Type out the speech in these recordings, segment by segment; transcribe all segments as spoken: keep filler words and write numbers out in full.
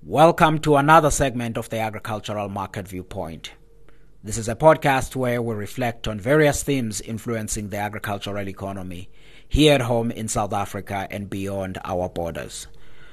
Welcome to another segment of the Agricultural Market Viewpoint. This is a podcast where we reflect on various themes influencing the agricultural economy here at home in South Africa and beyond our borders.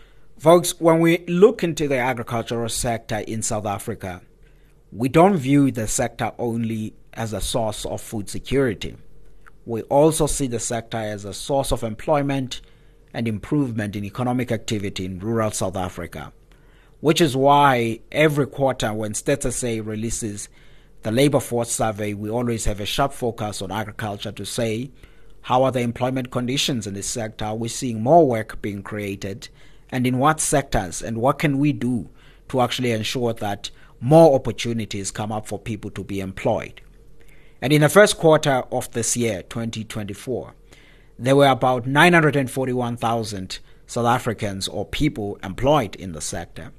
Folks, when we look into the agricultural sector in South Africa, we don't view the sector only as a source of food security. We also see the sector as a source of employment and improvement in economic activity in rural South Africa, which is why every quarter when Stats S A releases the labor force survey, we always have a sharp focus on agriculture to say, how are the employment conditions in this sector? Are we seeing more work being created? And in what sectors? And what can we do to actually ensure that more opportunities come up for people to be employed? And in the first quarter of this year, twenty twenty-four, there were about nine hundred forty-one thousand South Africans or people employed in the sector.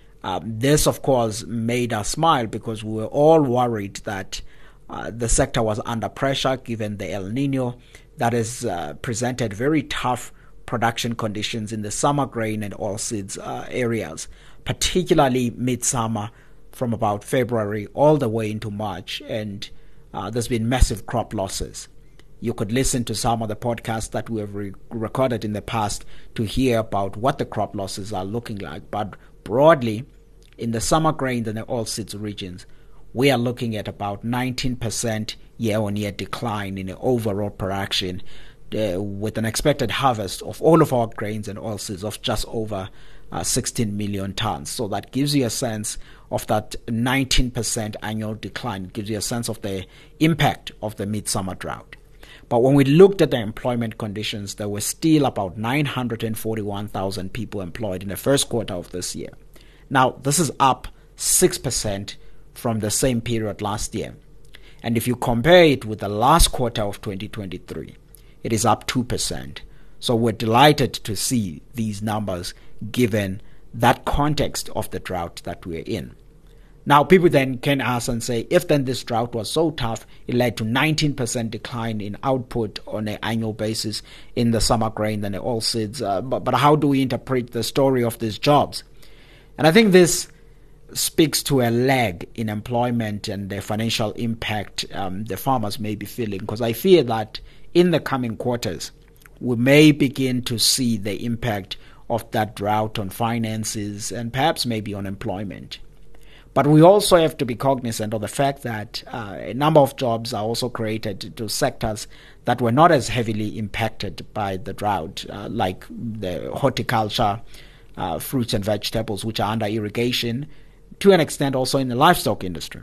Um, this, of course, made us smile because we were all worried that uh, the sector was under pressure given the El Nino that has uh, presented very tough production conditions in the summer grain and oilseeds uh, areas, particularly midsummer from about February all the way into March, and uh, there's been massive crop losses. You could listen to some of the podcasts that we have re- recorded in the past to hear about what the crop losses are looking like, but broadly, in the summer grain and the oilseeds regions, we are looking at about nineteen percent year-on-year decline in the overall production, uh, with an expected harvest of all of our grains and oilseeds of just over uh, sixteen million tons. So that gives you a sense of that nineteen percent annual decline, it gives you a sense of the impact of the midsummer drought. But when we looked at the employment conditions, there were still about nine hundred forty-one thousand people employed in the first quarter of this year. Now, this is up six percent from the same period last year. And if you compare it with the last quarter of twenty twenty-three, it is up two percent. So we're delighted to see these numbers given that context of the drought that we're in. Now, people then can ask and say, if then this drought was so tough, it led to nineteen percent decline in output on an annual basis in the summer grain and the oilseeds, uh, but, but how do we interpret the story of these jobs? And I think this speaks to a lag in employment and the financial impact um, the farmers may be feeling, because I fear that in the coming quarters, we may begin to see the impact of that drought on finances and perhaps maybe on employment. But we also have to be cognizant of the fact that uh, a number of jobs are also created to sectors that were not as heavily impacted by the drought, uh, like the horticulture, uh, fruits and vegetables, which are under irrigation, to an extent also in the livestock industry.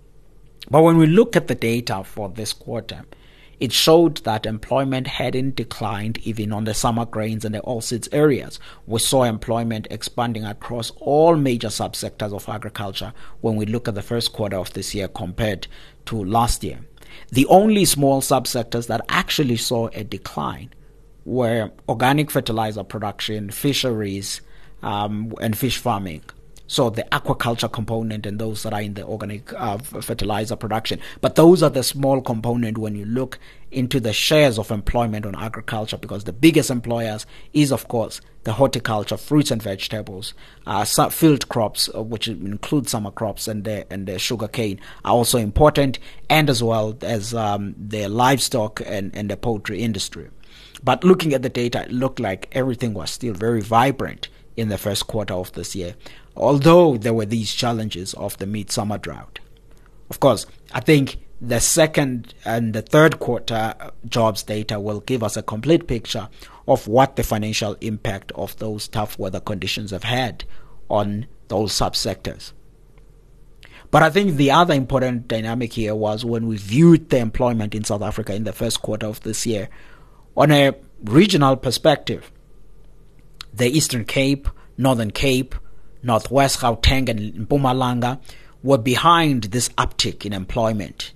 But when we look at the data for this quarter, it showed that employment hadn't declined even on the summer grains and the oilseeds areas. We saw employment expanding across all major subsectors of agriculture when we look at the first quarter of this year compared to last year. The only small subsectors that actually saw a decline were organic fertilizer production, fisheries, um, and fish farming. So the aquaculture component and those that are in the organic uh, fertilizer production. But those are the small component when you look into the shares of employment on agriculture, because the biggest employers is, of course, the horticulture, fruits and vegetables, uh, field crops, uh, which include summer crops, and the, and the sugar cane are also important, and as well as um, the livestock and, and the poultry industry. But looking at the data, it looked like everything was still very vibrant in the first quarter of this year, although there were these challenges of the midsummer drought. Of course, I think the second and the third quarter jobs data will give us a complete picture of what the financial impact of those tough weather conditions have had on those subsectors. But I think the other important dynamic here was when we viewed the employment in South Africa in the first quarter of this year on a regional perspective. The Eastern Cape, Northern Cape, Northwest Gauteng and Mpumalanga were behind this uptick in employment.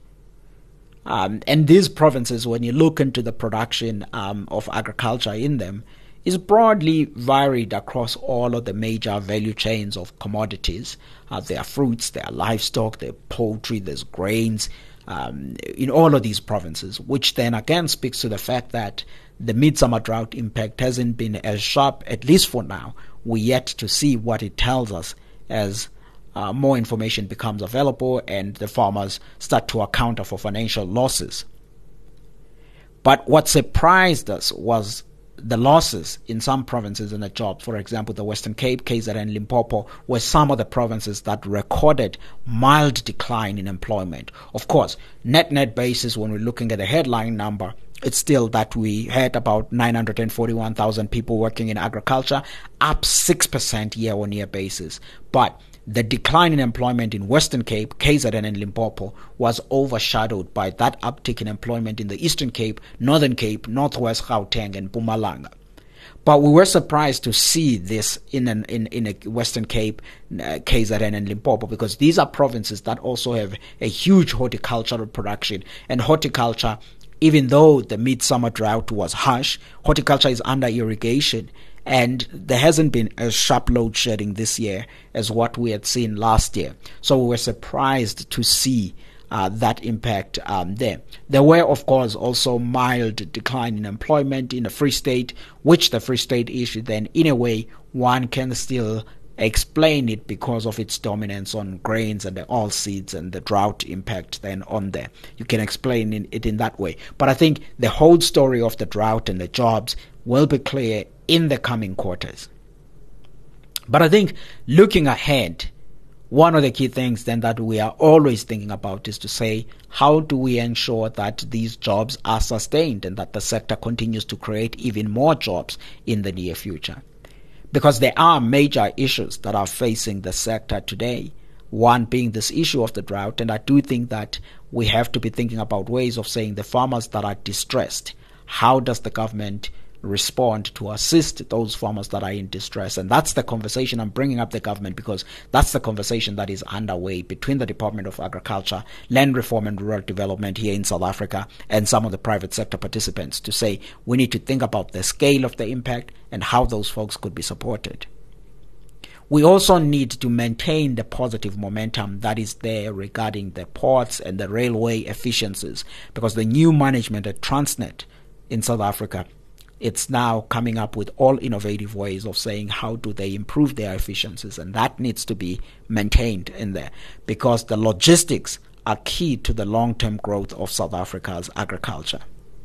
Um, and these provinces, when you look into the production um, of agriculture in them, is broadly varied across all of the major value chains of commodities. Uh, there are fruits, there are livestock, there are poultry, there's grains um, in all of these provinces, which then again speaks to the fact that the midsummer drought impact hasn't been as sharp, at least for now, we yet to see what it tells us as uh, more information becomes available and the farmers start to account for financial losses. But what surprised us was the losses in some provinces in the jobs. For example, the Western Cape, K Z N, and Limpopo were some of the provinces that recorded mild decline in employment. Of course, net-net basis, when we're looking at the headline number, it's still that we had about nine hundred forty-one thousand people working in agriculture, up six percent year-on-year basis. But the decline in employment in Western Cape, K Z N, and Limpopo was overshadowed by that uptick in employment in the Eastern Cape, Northern Cape, Northwest Gauteng, and Mpumalanga. But we were surprised to see this in an, in, in a Western Cape, uh, K Z N, and Limpopo, because these are provinces that also have a huge horticultural production. And horticulture, even though the midsummer drought was harsh, horticulture is under irrigation. And there hasn't been a sharp load shedding this year as what we had seen last year. So we were surprised to see uh, that impact um, there. There were, of course, also mild decline in employment in the Free State, which the Free State issue then, in a way, one can still explain it because of its dominance on grains and the oilseeds and the drought impact then on there. You can explain it in that way. But I think the whole story of the drought and the jobs will be clear in the coming quarters. But I think looking ahead, one of the key things then that we are always thinking about is to say, how do we ensure that these jobs are sustained and that the sector continues to create even more jobs in the near future? Because there are major issues that are facing the sector today, one being this issue of the drought. And I do think that we have to be thinking about ways of saying the farmers that are distressed, how does the government respond to assist those farmers that are in distress? And that's the conversation I'm bringing up the government, because that's the conversation that is underway between the Department of Agriculture, Land Reform and Rural Development here in South Africa and some of the private sector participants to say we need to think about the scale of the impact and how those folks could be supported. We also need to maintain the positive momentum that is there regarding the ports and the railway efficiencies, because the new management at Transnet in South Africa, it's now coming up with all innovative ways of saying how do they improve their efficiencies, and that needs to be maintained in there because the logistics are key to the long-term growth of South Africa's agriculture.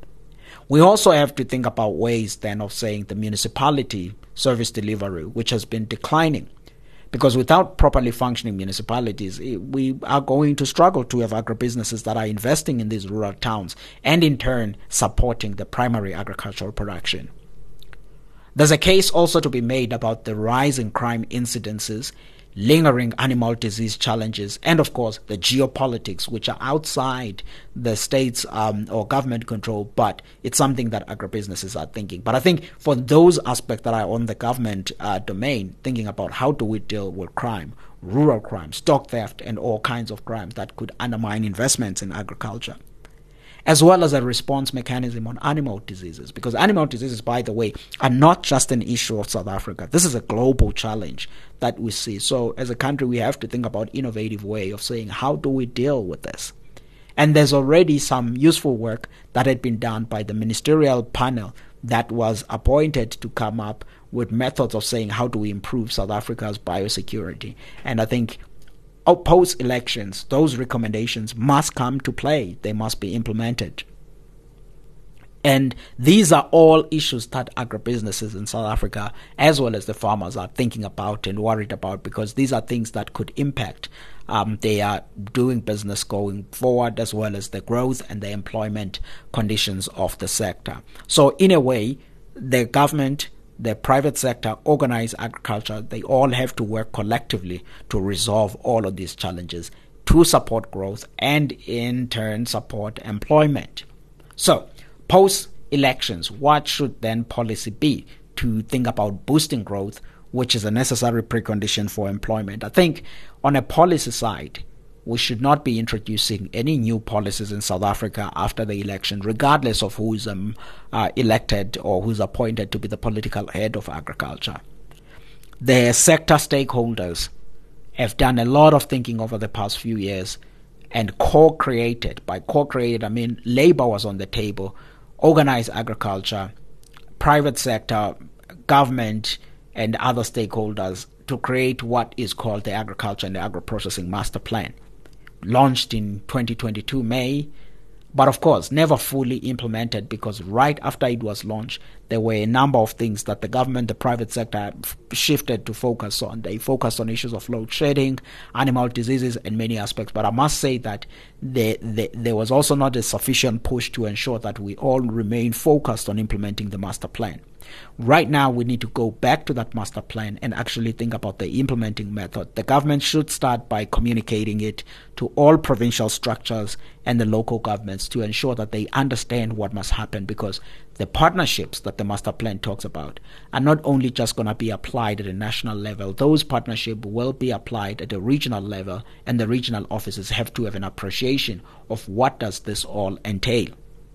We also have to think about ways then of saying the municipality service delivery, which has been declining. Because without properly functioning municipalities, we are going to struggle to have agribusinesses that are investing in these rural towns and in turn supporting the primary agricultural production. There's a case also to be made about the rise in crime incidences, lingering animal disease challenges, and of course the geopolitics, which are outside the state's um, or government control, but it's something that agribusinesses are thinking. But I think for those aspects that are on the government uh, domain, thinking about how do we deal with crime, rural crime, stock theft, and all kinds of crimes that could undermine investments in agriculture, as well as a response mechanism on animal diseases. Because animal diseases, by the way, are not just an issue of South Africa. This is a global challenge that we see. So as a country, we have to think about innovative way of saying, how do we deal with this? And there's already some useful work that had been done by the ministerial panel that was appointed to come up with methods of saying, how do we improve South Africa's biosecurity? And I think post-elections, those recommendations must come to play. They must be implemented. And these are all issues that agribusinesses in South Africa, as well as the farmers, are thinking about and worried about, because these are things that could impact um, their doing business going forward, as well as the growth and the employment conditions of the sector. So in a way, the government, the private sector, organized agriculture, they all have to work collectively to resolve all of these challenges to support growth and in turn support employment. So, post-elections, what should then policy be to think about boosting growth, which is a necessary precondition for employment? I think on a policy side, we should not be introducing any new policies in South Africa after the election, regardless of who is um, uh, elected or who's appointed to be the political head of agriculture. The sector stakeholders have done a lot of thinking over the past few years and co-created. By co-created, I mean labor was on the table, organized agriculture, private sector, government, and other stakeholders to create what is called the Agriculture and the Agro-Processing Master Plan, launched in twenty twenty-two May, but of course never fully implemented, because right after it was launched, there were a number of things that the government, the private sector shifted to focus on. They focused on issues of load shedding, animal diseases, and many aspects. But I must say that the, the, there was also not a sufficient push to ensure that we all remain focused on implementing the master plan. Right now, we need to go back to that master plan and actually think about the implementing method. The government should start by communicating it to all provincial structures and the local governments to ensure that they understand what must happen, because the partnerships that the master plan talks about are not only just going to be applied at a national level. Those partnerships will be applied at a regional level, and the regional offices have to have an appreciation of what does this all entail.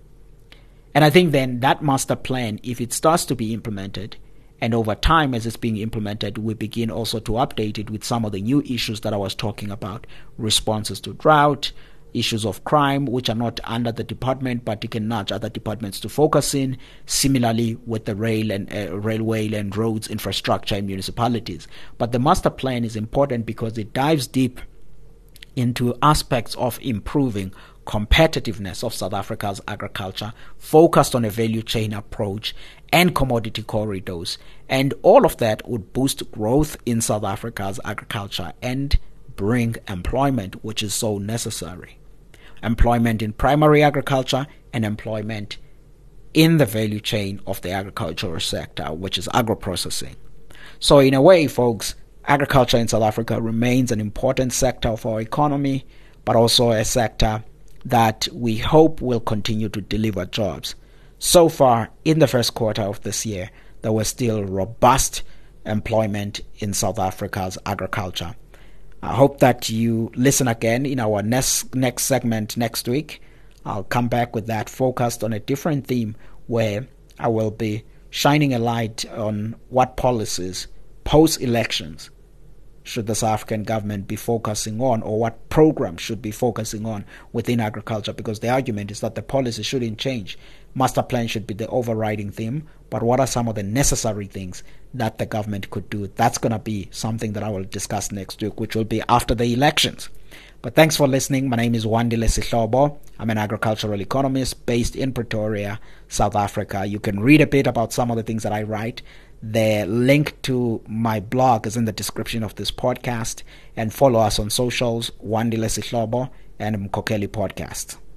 And I think then that master plan, if it starts to be implemented, and over time as it's being implemented, we begin also to update it with some of the new issues that I was talking about, responses to drought, issues of crime, which are not under the department, but you can nudge other departments to focus in. Similarly with the rail and uh, railway and roads infrastructure in municipalities. But the master plan is important because it dives deep into aspects of improving competitiveness of South Africa's agriculture, focused on a value chain approach and commodity corridors. And all of that would boost growth in South Africa's agriculture and bring employment, which is so necessary. Employment in primary agriculture and employment in the value chain of the agricultural sector, which is agro-processing. So in a way, folks, agriculture in South Africa remains an important sector of our economy, but also a sector that we hope will continue to deliver jobs. So far, in the first quarter of this year, there was still robust employment in South Africa's agriculture. I hope that you listen again in our next next segment next week. I'll come back with that, focused on a different theme, where I will be shining a light on what policies post-elections should the South African government be focusing on, or what programs should be focusing on within agriculture, because the argument is that the policy shouldn't change. Master plan should be the overriding theme, but what are some of the necessary things that the government could do? That's going to be something that I will discuss next week, which will be after the elections. But thanks for listening. My name is Wandile Sihlobo. I'm an agricultural economist based in Pretoria, South Africa. You can read a bit about some of the things that I write. The link to my blog is in the description of this podcast, and follow us on socials, Wandile Sihlobo and Mkokeli Podcast.